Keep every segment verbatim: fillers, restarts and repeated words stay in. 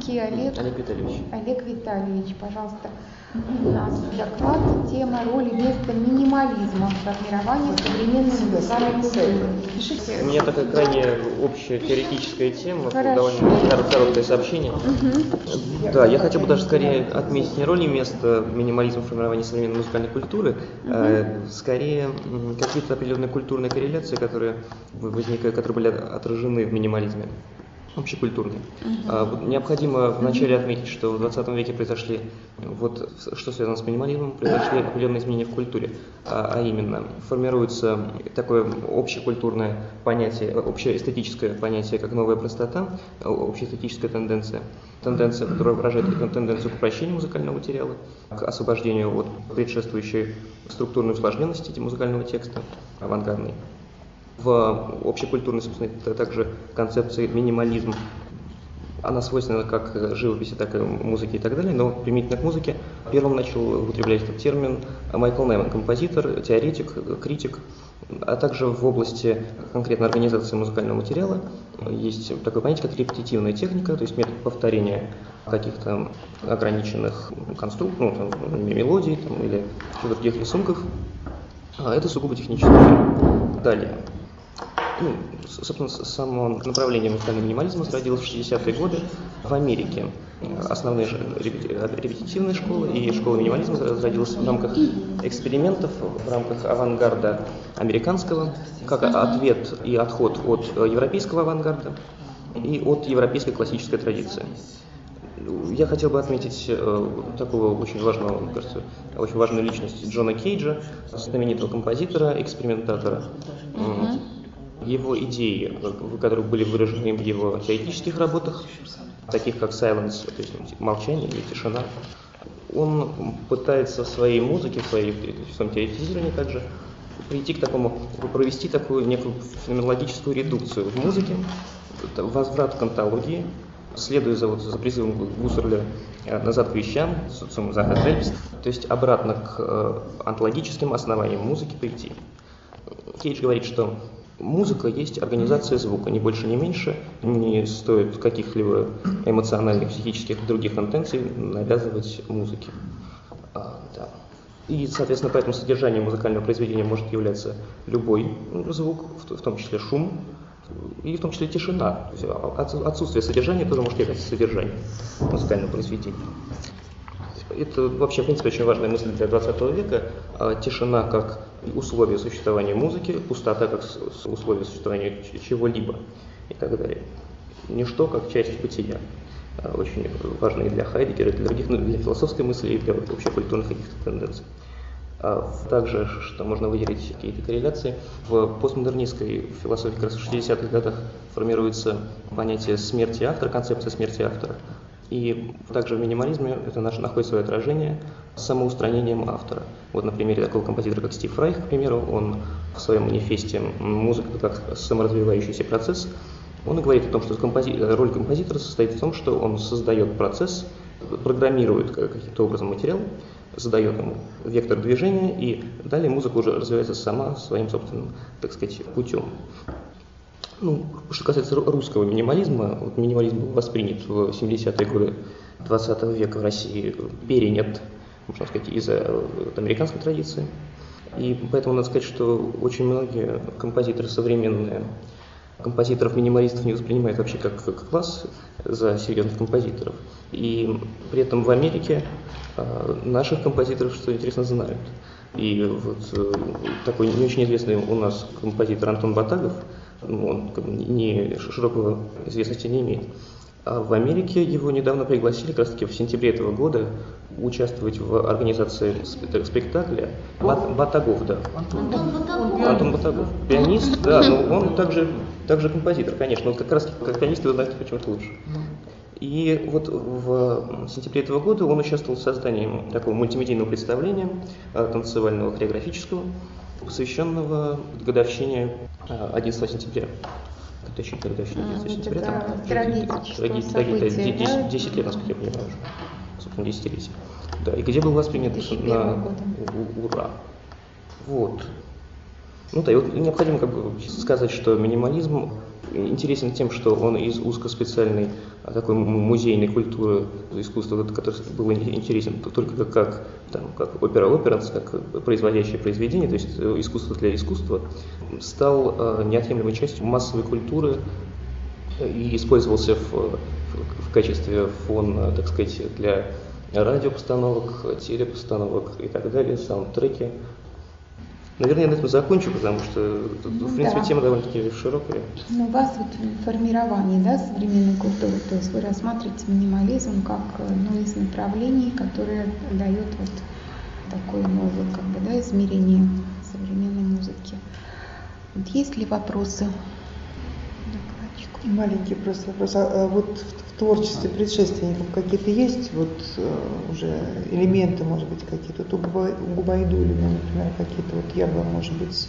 Великий Олег, Олег Витальевич. Олег Витальевич, пожалуйста. У нас доклад, тема роли места минимализма в формировании современной музыкальной культуры. У меня такая крайне общая теоретическая тема, Хорошо. довольно короткое сообщение. Угу. Да, я хотел бы даже скорее отметить не роли места минимализма в формировании современной музыкальной культуры, угу. а скорее какие-то определенные культурные корреляции, которые возникают, которые были отражены в минимализме. Общекультурный. Uh-huh. А, необходимо вначале отметить, что в двадцатом веке произошли, вот, что связано с минимализмом, произошли определенные изменения в культуре, а, а именно формируется такое общекультурное понятие, общеэстетическое понятие, как новая простота, общеэстетическая тенденция, тенденция, которая выражает тенденцию к упрощению музыкального материала, к освобождению от предшествующей структурной усложненности музыкального текста, авангардной. В общекультурной, собственно, также концепции минимализм, она свойственна как живописи, так и музыке и так далее, но применительно к музыке первым начал употреблять этот термин Майкл Нейман, композитор, теоретик, критик, а также в области конкретно организации музыкального материала есть такое понятие, как репетитивная техника, то есть метод повторения каких-то ограниченных конструкций, ну, там, мелодий там, или других рисунков. Это сугубо техническое. Далее. Ну, собственно, само направление музыкального минимализма зародилось в шестидесятые годы в Америке. Основные репетитивные школы и школа минимализма зародилась в рамках экспериментов, в рамках авангарда американского, как ответ и отход от европейского авангарда и от европейской классической традиции. Я хотел бы отметить э, такого очень важного, мне кажется, очень важную личность Джона Кейджа, знаменитого композитора, экспериментатора. Uh-huh. Его идеи, которые были выражены в его теоретических работах, таких как silence, то есть молчание или тишина, он пытается в своей музыке, в, своей, в своем теоретизировании также прийти к такому, провести такую некую феноменологическую редукцию в музыке, возврат к антологии, следуя за, вот, за призывом Гуссерля назад к вещам, то есть обратно к э, антологическим основаниям музыки прийти. Кейдж говорит, что музыка есть организация звука, ни больше, ни меньше, не стоит каких-либо эмоциональных, психических других интенций навязывать музыке. А, да. И, соответственно, поэтому содержанием музыкального произведения может являться любой звук, в том числе шум, и в том числе тишина. Отсутствие содержания тоже может являться содержанием музыкального произведения. Это вообще, в принципе, очень важная мысль для двадцатого века. Тишина как условие существования музыки, пустота как условие существования чего-либо и так далее. Ничто как часть бытия. Очень важно и для Хайдеггера, и для других, ну, для философской мысли, и для общекультурных каких-то тенденций. Также, что можно выделить какие-то корреляции, в постмодернистской философии как раз в шестидесятых годах формируется понятие смерти автора, концепция смерти автора. И также в минимализме это наше находит свое отражение самоустранением автора. Вот на примере такого композитора, как Стив Райх, к примеру, он в своем манифесте «Музыка как саморазвивающийся процесс», он и говорит о том, что компози... роль композитора состоит в том, что он создает процесс, программирует каким-то образом материал, задает ему вектор движения, и далее музыка уже развивается сама своим собственным, так сказать, путем. Ну, что касается русского минимализма, вот минимализм был воспринят в семидесятые годы двадцатого века в России, перенят, можно сказать, из-за американской традиции. И поэтому надо сказать, что очень многие композиторы современные, композиторов-минималистов не воспринимают вообще как, как класс за серьезных композиторов. И при этом в Америке э, наших композиторов, что интересно, знают. И вот э, такой не очень известный у нас композитор Антон Батагов, он не широкого известности не имеет. А в Америке его недавно пригласили, как раз таки в сентябре этого года, участвовать в организации спектакля Бат, Батагов, да. Антон Батагов. Антон Батагов. Пианист, да, но он также, также композитор, конечно. Он как раз как пианист его знает почему-то лучше. И вот в сентябре этого года он участвовал в создании такого мультимедийного представления танцевального, хореографического, посвященного годовщине одиннадцатого сентября. Точно годовщина одиннадцатого сентября. Там, трагедия, десять, десять лет, насколько я понимаю, уже. Собственно, десятилетие. Да, и где был воспринят на ура. Вот. Ну да, и вот необходимо как бы сказать, что минимализм интересен тем, что он из узкоспециальной такой музейной культуры искусства, который был интересен только как, как, там, как опера-операнс, как производящее произведение, то есть искусство для искусства, стал неотъемлемой частью массовой культуры и использовался в, в качестве фона, так сказать, для радиопостановок, телепостановок и так далее, саундтреки. Наверное, я на этом закончу, потому что, ну, в принципе, да. Тема довольно-таки широкая. Ну, у вас вот в формировании, да, современной культуры, то есть вы рассматриваете минимализм как одно из направлений, которое дает вот такое новое, как бы, да, измерение современной музыки. Вот есть ли вопросы? Маленький просто вопрос. А вот в, в творчестве предшественников какие-то есть вот уже элементы, может быть, какие-то? У Губайдуллина, например, какие-то, вот я бы, может быть,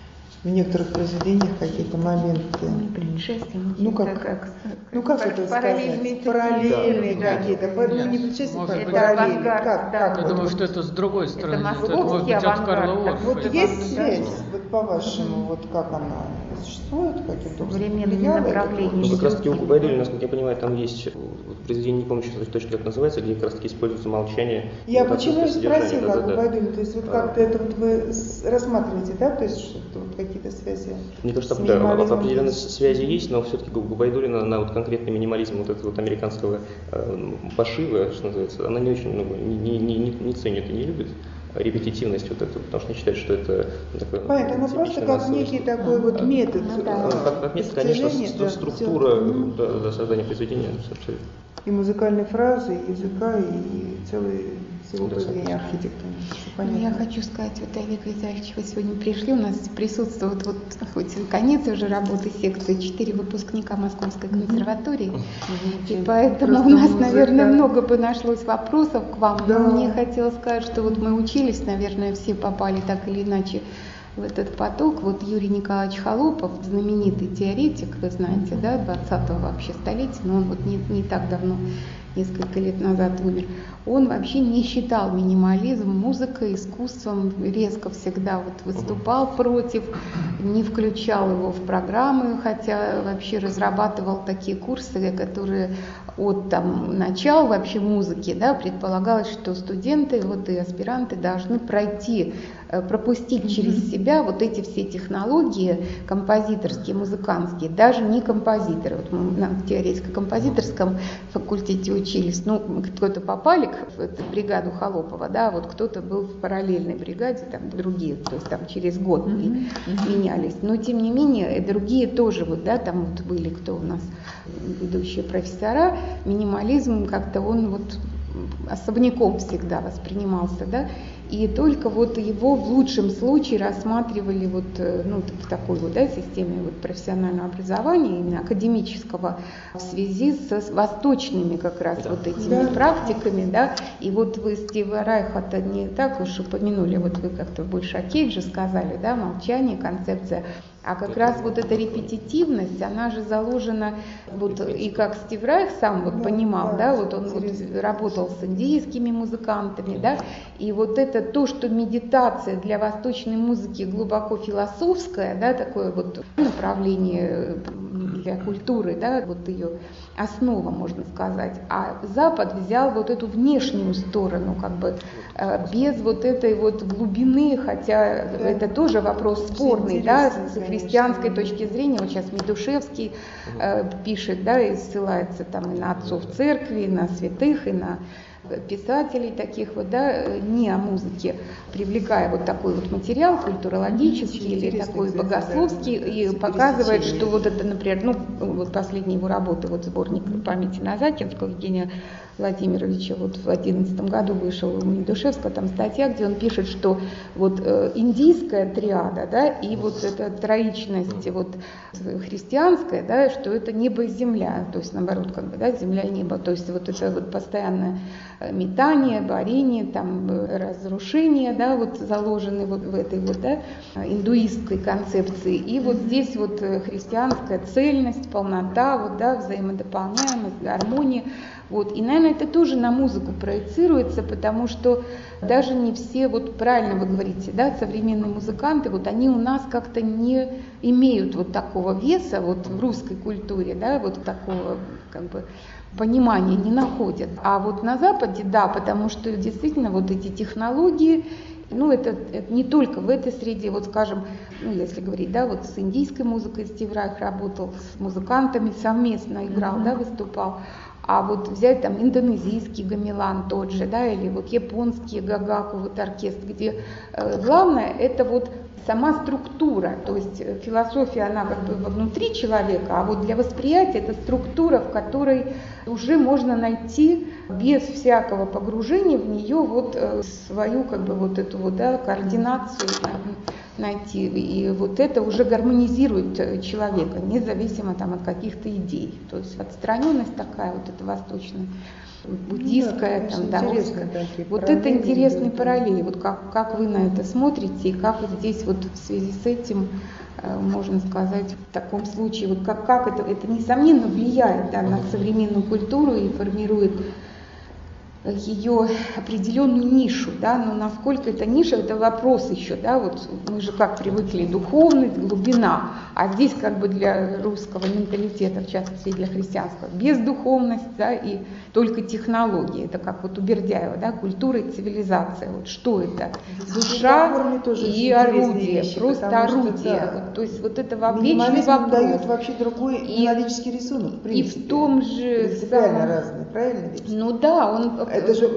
в некоторых произведениях какие-то моменты. Предшественники. Ну как, как, ну как это параллельные сказать? Параллельные да, какие-то. Да. Ну не предшественники, а параллельные. Как, да. как, Я вот, думаю, вот, что это с другой стороны. Это что это может быть от Карла Орфа. Вот есть связь, вот по-вашему, вот как она существует, каким-то современными направлениями. Ну, как раз таки у Губайдуллина, насколько я понимаю, там есть произведение, не помню точно, как называется, где как раз таки используется молчание. Я вот, почему и спросила да, о Губайдуллине, то есть вот а, как-то это вот вы рассматриваете, да, то есть что-то вот какие-то связи? Мне кажется, да, определенные связи есть, но все-таки Губайдуллина на вот конкретный минимализм вот этого вот американского э, пошива, что называется, она не очень, ну, не, не, не, не ценит и не любит репетитивность вот эту, потому что не считает, что это такое. Понятно, ну просто как некий такой а, вот метод. Ну, да. Как, как метод, конечно, да, структура да, да, создания произведения абсолютно. И музыкальные фразы, и языка, и целый всего произведения архитектуры. Я хочу сказать, вот, Олег Витальевич, вы сегодня пришли, у нас присутствует, вот, хоть конец уже работы секции, четыре выпускника Московской консерватории, mm-hmm. и поэтому просто у нас, музыка. Наверное, много бы нашлось вопросов к вам, да. Но мне хотелось сказать, что вот мы учились, наверное, все попали так или иначе в этот поток. Вот Юрий Николаевич Холопов, знаменитый теоретик, вы знаете, да, двадцатого вообще столетия, но он вот не, не так давно, несколько лет назад умер, он вообще не считал минимализм музыкой, искусством, резко всегда вот выступал против, не включал его в программы, хотя вообще разрабатывал такие курсы, которые от там, начала вообще музыки, да, предполагалось, что студенты вот, и аспиранты должны пройти, пропустить mm-hmm. через себя вот эти все технологии композиторские, музыкантские, даже не композиторы. Вот мы на теоретико-композиторском факультете учились, ну, кто-то попали в эту бригаду Холопова, да, вот кто-то был в параллельной бригаде, там другие, то есть там через год mm-hmm. Mm-hmm. менялись. Но тем не менее, другие тоже вот, да, там вот были кто у нас ведущие профессора, минимализм как-то он вот особняком всегда воспринимался, да, и только вот его в лучшем случае рассматривали вот, ну, в такой вот, да, системе вот профессионального образования, именно академического, в связи с восточными как раз да. вот этими да. практиками, да, и вот вы Стива Райха-то не так уж упомянули, вот вы как-то больше о Кейдже сказали, да, молчание, концепция. А как раз вот эта репетитивность, она же заложена, вот и как Стив Райх сам вот понимал, да, вот он вот работал с индийскими музыкантами, да, и вот это то, что медитация для восточной музыки глубоко философское, да, такое вот направление для культуры, да, вот ее основа, можно сказать, а Запад взял вот эту внешнюю сторону, как бы без вот этой вот глубины, хотя это тоже вопрос спорный, да, с христианской точки зрения, вот сейчас Медушевский э, пишет, да, и ссылается там и на отцов церкви, и на святых, и на писателей таких вот, да, не о музыке, привлекая вот такой вот материал культурологический или такой богословский, и показывает, что вот это, например, ну, вот последние его работы, вот сборник памяти Назакинского Евгения Владимировича, вот в одиннадцатом году вышел у Медушевского, там статья, где он пишет, что вот э, индийская триада, да, и вот эта троичность вот христианская, да, что это небо и земля, то есть наоборот, как бы, да, земля и небо, то есть вот это вот постоянное метание, борение, там, разрушение, да, вот заложены вот в этой вот, да, индуистской концепции. И вот здесь вот христианская цельность, полнота, вот, да, взаимодополняемость, гармония. Вот. И, наверное, это тоже на музыку проецируется, потому что даже не все, вот правильно вы говорите, да, современные музыканты, вот они у нас как-то не имеют вот такого веса вот в русской культуре, да, вот такого как бы понимания не находят. А вот на Западе, да, потому что действительно вот эти технологии, ну, это, это не только в этой среде, вот скажем, ну, если говорить, да, вот с индийской музыкой Стив Райх работал, с музыкантами совместно играл, mm-hmm. да, выступал. А вот взять там индонезийский гамелан тот же, да, или вот японский гагаку, вот оркестр, где э, главное это вот сама структура, то есть философия, она как бы внутри человека, а вот для восприятия это структура, в которой уже можно найти без всякого погружения в нее вот э, свою как бы вот эту вот, да, координацию найти, и вот это уже гармонизирует человека, независимо там от каких-то идей. То есть отстраненность такая, вот эта восточная, буддийская, ну, да, там, русская. Вот это интересные параллели. Вот как, как вы на это смотрите, и как вот здесь вот в связи с этим, можно сказать, в таком случае, вот как, как это, это несомненно влияет, да, на современную культуру и формирует ее определенную нишу, да, но насколько эта ниша, это вопрос еще, да, вот мы же как привыкли, духовность, глубина, а здесь как бы для русского менталитета, в частности для христианского, бездуховность, да, и только технологии, это как вот у Бердяева, да, культура и цивилизация, вот что это, душа и орудие, вещи, просто орудие, что, да, вот, то есть вот это вечный вопрос. Дает вообще другой и, мелодический рисунок, в принципе. И в том же... Принципиально разные, правильно ведь? Ну да, он... Это же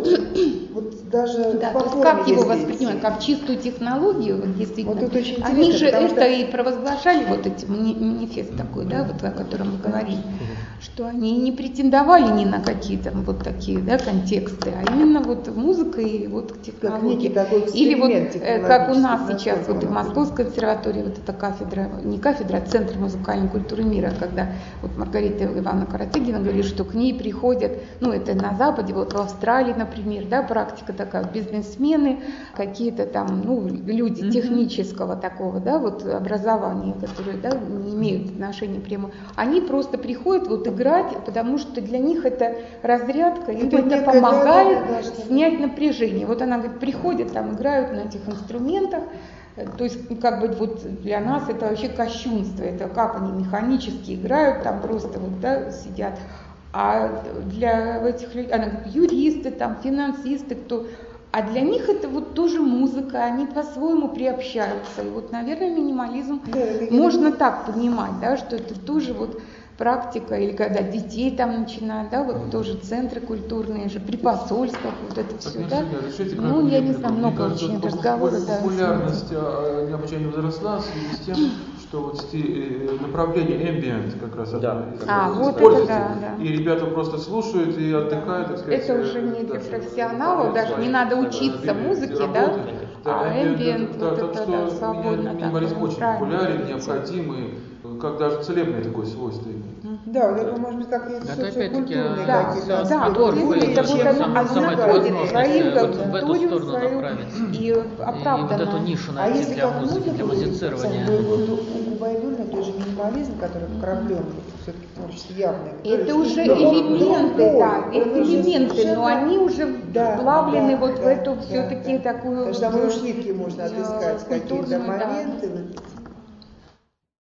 вот даже да, по то есть форме, как его если воспринимать, как чистую технологию, вот, действительно. Вот это очень Они же это что... что... и провозглашали, вот эти манифест такой, да, вот о котором мы говорим, что они не претендовали ни на какие-то вот такие, да, контексты, а именно вот музыка и вот технологии. Или вот как у нас сейчас вот и в Московской консерватории вот эта кафедра, не кафедра, а Центр музыкальной культуры мира, когда вот Маргарита Ивановна Каратыгина говорит, что к ней приходят, ну это на Западе, вот в Австралии, например, да, практика такая, бизнесмены, какие-то там, ну, люди технического такого, да, вот образования, которые, да, не имеют отношения прямо, они просто приходят вот играть, потому что для них это разрядка, им это, это помогает да, да, да, снять напряжение. Вот она говорит, приходят, там играют на этих инструментах, то есть как бы вот для нас это вообще кощунство, это как они механически играют, там просто вот, да, сидят. А для этих людей, она говорит, юристы, там, финансисты, кто, а для них это вот тоже музыка, они по-своему приобщаются. И вот, наверное, минимализм да, можно так понимать, да, что это тоже вот практика, или когда детей там начинают, да, вот тоже центры культурные же, при посольствах, вот это все, да. Решите, ну, я не знаю, много кажется, очень разговоров, да. Популярность да, необычайно возросла в связи с тем, что вот направление ambient как раз да. а, вот это, да, да. И ребята просто слушают и отдыхают, так сказать. Это уже не для профессионалов, даже не надо учиться музыке, да, а ambient, вот это, да, свободно. Минимализм очень популярен, необходимый, как даже целебное такое свойство имеет. Да, вот это может быть как и социокультурные да, какие-то. Да, вот это вот она находит свою аудиторию, свою и оправданно. И вот эту нишу найти для музыки, для музицирования. У Губайдуллина тоже минимализм, который вкраплен все-таки творчество явное. Это уже элементы, да, элементы, но они уже вплавлены вот в эту все-таки такую... Потому что там и у Швидки можно отыскать какие-то моменты.